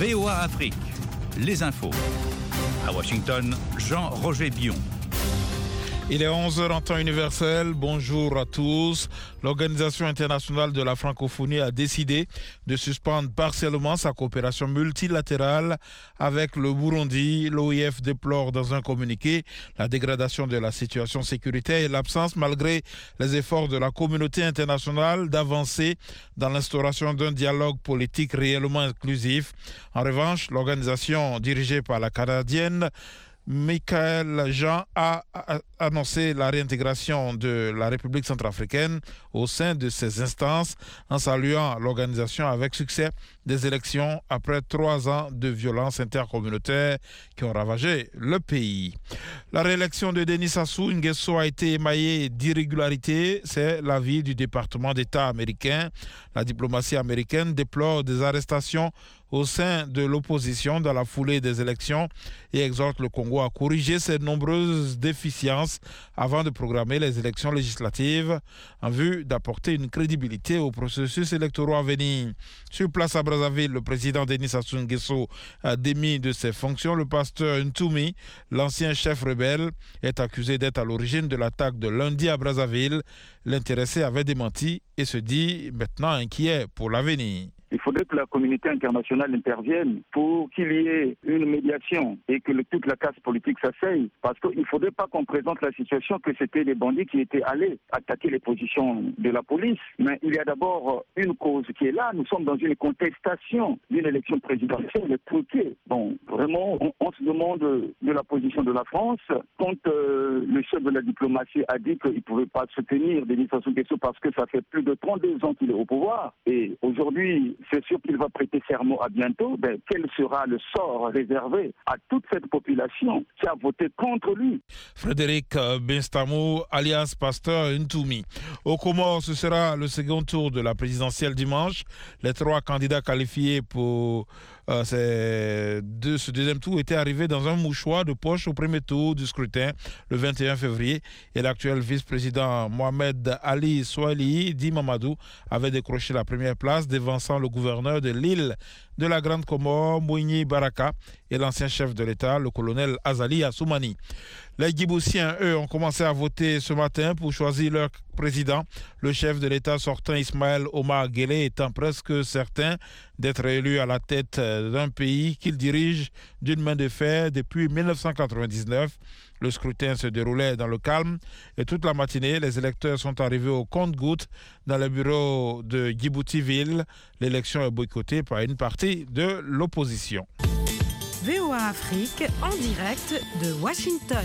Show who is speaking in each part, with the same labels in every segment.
Speaker 1: VOA Afrique, les infos. À Washington, Jean-Roger Bion.
Speaker 2: Il est 11h en temps universel. Bonjour à tous. L'Organisation internationale de la francophonie a décidé de suspendre partiellement sa coopération multilatérale avec le Burundi. L'OIF déplore dans un communiqué la dégradation de la situation sécuritaire et l'absence, malgré les efforts de la communauté internationale, d'avancer dans l'instauration d'un dialogue politique réellement inclusif. En revanche, l'organisation dirigée par la Canadienne Michael Jean a annoncé la réintégration de la République centrafricaine au sein de ces instances en saluant l'organisation avec succès des élections après 3 ans de violences intercommunautaires qui ont ravagé le pays. La réélection de Denis Sassou Nguesso a été émaillée d'irrégularités, c'est l'avis du département d'État américain. La diplomatie américaine déplore des arrestations au sein de l'opposition dans la foulée des élections et exhorte le Congo à corriger ses nombreuses déficiences avant de programmer les élections législatives en vue d'apporter une crédibilité au processus électoral à venir. Sur place à Brazzaville, le président Denis Sassou Nguesso a démis de ses fonctions. Le pasteur Ntoumi, l'ancien chef rebelle, est accusé d'être à l'origine de l'attaque de lundi à Brazzaville. L'intéressé avait démenti et se dit maintenant inquiet pour l'avenir.
Speaker 3: Il faudrait que la communauté internationale intervienne pour qu'il y ait une médiation et que toute la classe politique s'asseye. Parce qu'il ne faudrait pas qu'on présente la situation que c'était les bandits qui étaient allés attaquer les positions de la police. Mais il y a d'abord une cause qui est là. Nous sommes dans une contestation d'une élection présidentielle truquée. Bon, vraiment, on se demande de la position de la France quand le chef de la diplomatie a dit qu'il ne pouvait pas soutenir Denis Sassou Nguesso parce que ça fait plus de 32 ans qu'il est au pouvoir. Et aujourd'hui, c'est sûr qu'il va prêter serment à bientôt. Quel sera le sort réservé à toute cette population qui a voté contre lui?
Speaker 2: Frédéric Benstamou, alias Pasteur Ntoumi. Au Comores, ce sera le second tour de la présidentielle dimanche. Les 3 candidats qualifiés pour ce deuxième tour étaient arrivés dans un mouchoir de poche au premier tour du scrutin le 21 février. Et l'actuel vice-président Mohamed Ali Souali Di Mamadou avait décroché la première place, devançant le gouverneur de l'île de la Grande Comore, Mouni Baraka, et l'ancien chef de l'État, le colonel Azali Assoumani. Les Djiboutiens, eux, ont commencé à voter ce matin pour choisir leur président. Le chef de l'État sortant, Ismaël Omar Guelleh, étant presque certain d'être élu à la tête d'un pays qu'il dirige d'une main de fer depuis 1999. Le scrutin se déroulait dans le calme et toute la matinée, les électeurs sont arrivés au compte-gouttes dans le bureau de Djibouti-Ville. L'élection est boycottée par une partie de l'opposition.
Speaker 4: VOA Afrique en direct de Washington.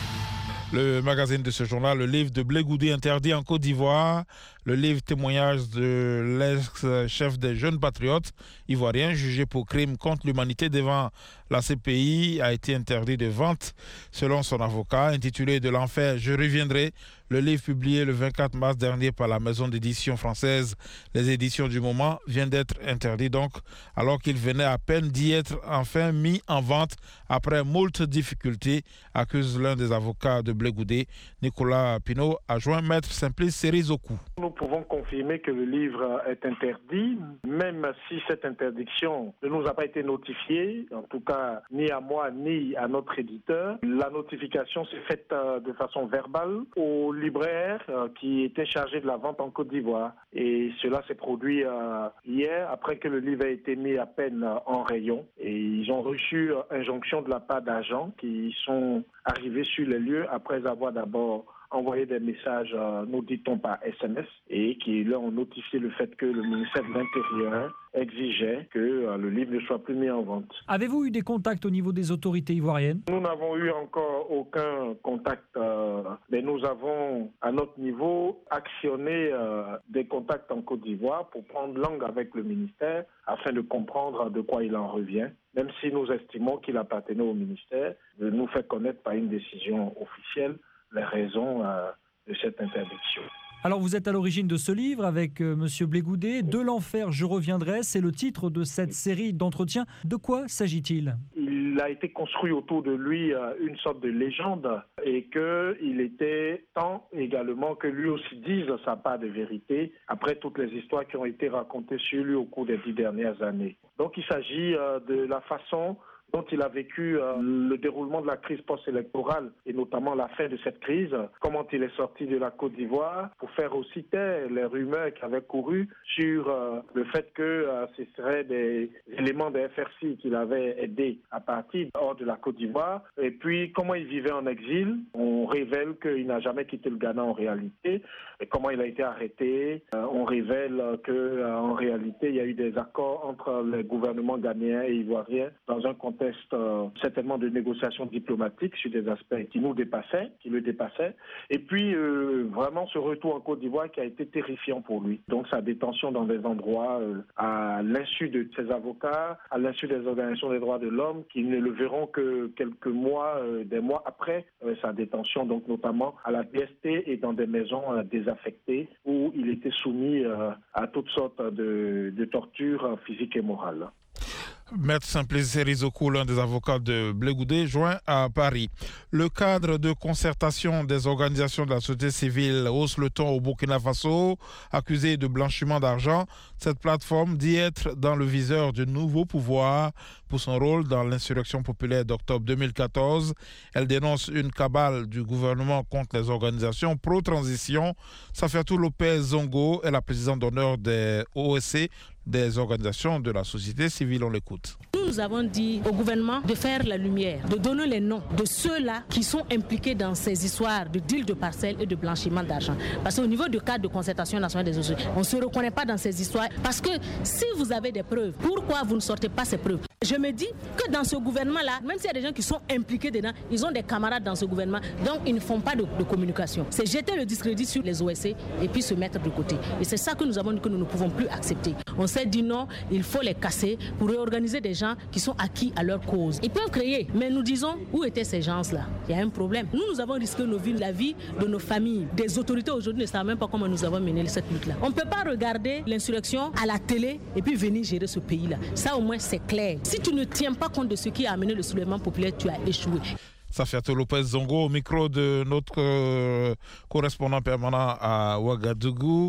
Speaker 2: Le magazine de ce journal, le livre de Blé Goudé interdit en Côte d'Ivoire. Le livre témoignage de l'ex-chef des jeunes patriotes ivoiriens jugé pour crime contre l'humanité devant la CPI a été interdit de vente selon son avocat. Intitulé De l'enfer, je reviendrai. Le livre publié le 24 mars dernier par la maison d'édition française Les Éditions du Moment vient d'être interdit donc alors qu'il venait à peine d'y être enfin mis en vente après moult difficultés, accuse l'un des avocats de Blé Goudé. Nicolas Pinault a joint Maître Simplice Serizokou.
Speaker 5: Nous pouvons confirmer que le livre est interdit, même si cette interdiction ne nous a pas été notifiée, en tout cas ni à moi ni à notre éditeur. La notification s'est faite de façon verbale au libraire qui était chargé de la vente en Côte d'Ivoire. Et cela s'est produit hier, après que le livre a été mis à peine en rayon. Et ils ont reçu injonction de la part d'agents qui sont arrivés sur les lieux après avoir d'abord envoyé des messages, nous dit-on par SMS, et qui leur ont notifié le fait que le ministère de l'Intérieur exigeait que le livre ne soit plus mis en vente.
Speaker 6: Avez-vous eu des contacts au niveau des autorités ivoiriennes?
Speaker 5: Nous n'avons eu encore aucun contact, mais nous avons, à notre niveau, actionné des contacts en Côte d'Ivoire pour prendre langue avec le ministère afin de comprendre de quoi il en revient, même si nous estimons qu'il appartenait au ministère de nous faire connaître par une décision officielle les raisons de cette interdiction.
Speaker 6: Alors vous êtes à l'origine de ce livre avec Monsieur Blé Goudé, De l'enfer, je reviendrai, c'est le titre de cette série d'entretiens. De quoi s'agit-il ?
Speaker 5: Il il a été construit autour de lui une sorte de légende et qu'il était temps également que lui aussi dise sa part de vérité après toutes les histoires qui ont été racontées sur lui au cours des 10 dernières années. Donc il s'agit de la façon dont il a vécu le déroulement de la crise post-électorale et notamment la fin de cette crise, comment il est sorti de la Côte d'Ivoire pour faire aussi taire les rumeurs qui avaient couru sur le fait que ce seraient des éléments de FRC qu'il avait aidé à partir hors de la Côte d'Ivoire. Et puis comment il vivait en exil. On révèle qu'il n'a jamais quitté le Ghana en réalité. Et comment il a été arrêté. On révèle qu'en réalité il y a eu des accords entre les gouvernements ghanéens et ivoiriens dans un contexte certainement de négociations diplomatiques sur des aspects qui le dépassaient. Et puis vraiment ce retour en Côte d'Ivoire qui a été terrifiant pour lui. Donc sa détention dans des endroits à l'insu de ses avocats, à l'insu des organisations des droits de l'homme qui ne le verront que quelques mois, des mois après sa détention, donc notamment à la DST et dans des maisons désaffectées où il était soumis à toutes sortes de tortures physiques et morales.
Speaker 2: Maître Simplice Rizokou, l'un des avocats de Blegoudé, joint à Paris. Le cadre de concertation des organisations de la société civile hausse le ton au Burkina Faso, accusé de blanchiment d'argent. Cette plateforme dit être dans le viseur du nouveau pouvoir pour son rôle dans l'insurrection populaire d'octobre 2014. Elle dénonce une cabale du gouvernement contre les organisations pro-transition. Safiatou Lopez Zongo est la présidente d'honneur des OSC, des organisations de la société civile. On l'écoute.
Speaker 7: Nous avons dit au gouvernement de faire la lumière, de donner les noms de ceux-là qui sont impliqués dans ces histoires de deal de parcelles et de blanchiment d'argent. Parce qu'au niveau du cadre de concertation nationale des OSC, on ne se reconnaît pas dans ces histoires. Parce que si vous avez des preuves, pourquoi vous ne sortez pas ces preuves? Je me dis que dans ce gouvernement-là, même s'il y a des gens qui sont impliqués dedans, ils ont des camarades dans ce gouvernement, donc ils ne font pas de communication. C'est jeter le discrédit sur les OSC et puis se mettre de côté. Et c'est ça que nous avons dit que nous ne pouvons plus accepter. On s'est dit non, il faut les casser pour réorganiser des gens qui sont acquis à leur cause. Ils peuvent créer, mais nous disons où étaient ces gens-là? Il y a un problème. Nous avons risqué nos vies, la vie de nos familles. Des autorités aujourd'hui ne savent même pas comment nous avons mené cette lutte-là. On ne peut pas regarder l'insurrection à la télé et puis venir gérer ce pays-là. Ça au moins c'est clair. Si tu ne tiens pas compte de ce qui a amené le soulèvement populaire, tu as échoué.
Speaker 2: Safiatou Lopez Zongo au micro de notre correspondant permanent à Ouagadougou,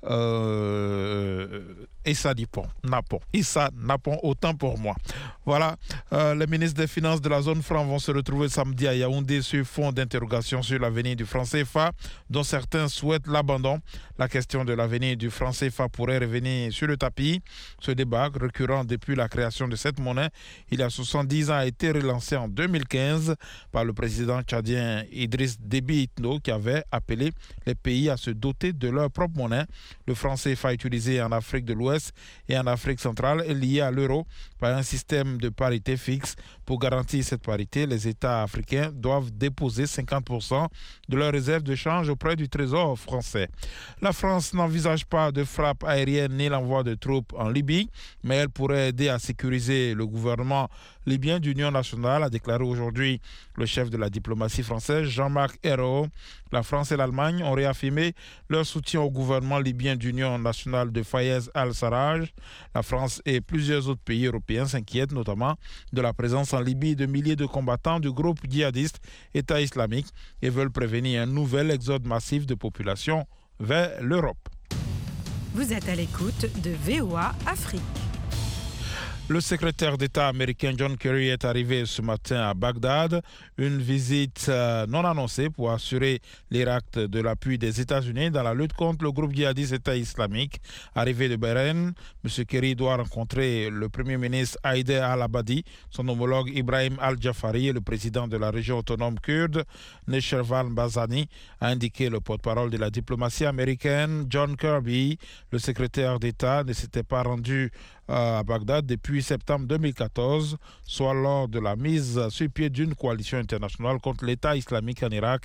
Speaker 2: Issa Napon, autant pour moi. Voilà, les ministres des Finances de la zone franc vont se retrouver samedi à Yaoundé sur fond d'interrogation sur l'avenir du franc CFA, dont certains souhaitent l'abandon. La question de l'avenir du franc CFA pourrait revenir sur le tapis. Ce débat, récurrent depuis la création de cette monnaie, il y a 70 ans, a été relancé en 2015 par le président tchadien Idriss Déby Itno qui avait appelé les pays à se doter de leur propre monnaie. Le franc CFA utilisé en Afrique de l'Ouest et en Afrique centrale est lié à l'euro par un système de parité fixe. Pour garantir cette parité, les États africains doivent déposer 50% de leurs réserves de change auprès du Trésor français. La France n'envisage pas de frappe aérienne ni l'envoi de troupes en Libye, mais elle pourrait aider à sécuriser le gouvernement libyen d'union nationale, a déclaré aujourd'hui le chef de la diplomatie française, Jean-Marc Ayrault. La France et l'Allemagne ont réaffirmé leur soutien au gouvernement libyen d'union nationale de Fayez al-Sarraj. La France et plusieurs autres pays européens s'inquiètent notamment de la présence en Libye de milliers de combattants du groupe djihadiste État islamique et veulent prévenir un nouvel exode massif de population vers l'Europe.
Speaker 4: Vous êtes à l'écoute de VOA Afrique.
Speaker 2: Le secrétaire d'État américain John Kerry est arrivé ce matin à Bagdad, une visite non annoncée pour assurer l'Irak de l'appui des États-Unis dans la lutte contre le groupe djihadiste État islamique. Arrivé de Bahreïn, M. Kerry doit rencontrer le Premier ministre Haider al-Abadi, son homologue Ibrahim al-Jafari et le président de la région autonome kurde, Neshervan Barzani, a indiqué le porte-parole de la diplomatie américaine John Kirby. Le secrétaire d'État ne s'était pas rendu à Bagdad depuis septembre 2014, soit lors de la mise sur pied d'une coalition internationale contre l'État islamique en Irak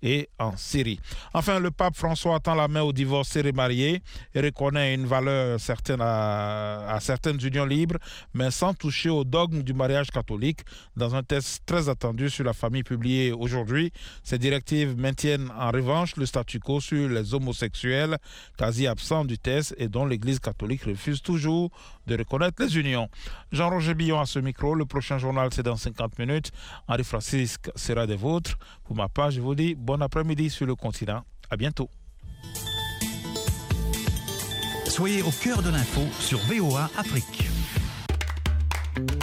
Speaker 2: et en Syrie. Enfin, le pape François tend la main aux divorcés et mariés et reconnaît une valeur certaine à certaines unions libres, mais sans toucher au dogme du mariage catholique. Dans un texte très attendu sur la famille publié aujourd'hui, ces directives maintiennent en revanche le statu quo sur les homosexuels, quasi absents du texte et dont l'Église catholique refuse toujours de reconnaître les unions. Jean-Roger Billon à ce micro. Le prochain journal, c'est dans 50 minutes. Henri Francisque sera des vôtres. Pour ma part, je vous dis bon après-midi sur le continent. À bientôt.
Speaker 1: Soyez au cœur de l'info sur VOA Afrique.